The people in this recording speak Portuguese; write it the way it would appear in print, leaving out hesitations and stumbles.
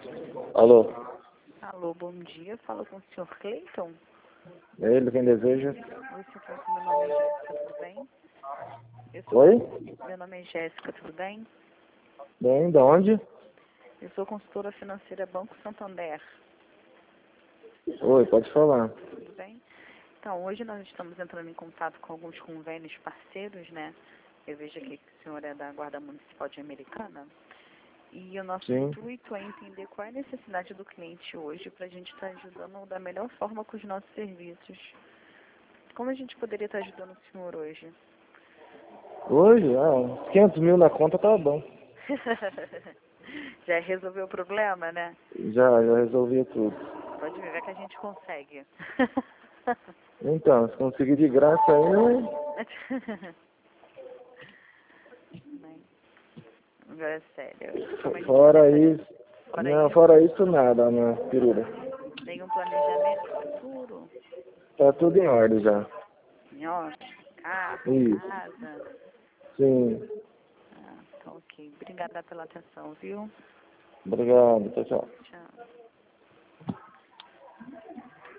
Alô? Alô, bom dia. Fala com o senhor Cleiton. É ele quem deseja? Oi, senhor Cleiton. Meu nome é Jéssica, tudo bem? Oi? Meu nome é Jéssica, tudo bem? Bem, de onde? Eu sou consultora financeira Banco Santander, Oi, pode falar. tudo bem? Então, hoje nós estamos entrando em contato com alguns convênios parceiros, né? Eu vejo aqui que o senhor é da Guarda Municipal de Americana. E o nosso Sim. intuito é entender qual é a necessidade do cliente hoje para a gente estar ajudando da melhor forma com os nossos serviços. Como a gente poderia estar ajudando o senhor hoje? Hoje? Uns 500 mil na conta tá bom. Já resolveu o problema, né? Já resolvi tudo. Pode ver que a gente consegue. Então, se conseguir de graça aí, Agora é sério. Como a gente fora poderia isso. fora Não, isso, fora isso nada, né, pirula. nenhum planejamento futuro? Tá tudo em ordem já. Senhor, carro, Isso. casa. Sim. Ah, tá ok. Obrigada pela atenção, viu? Obrigado, tchau, tchau. Tchau.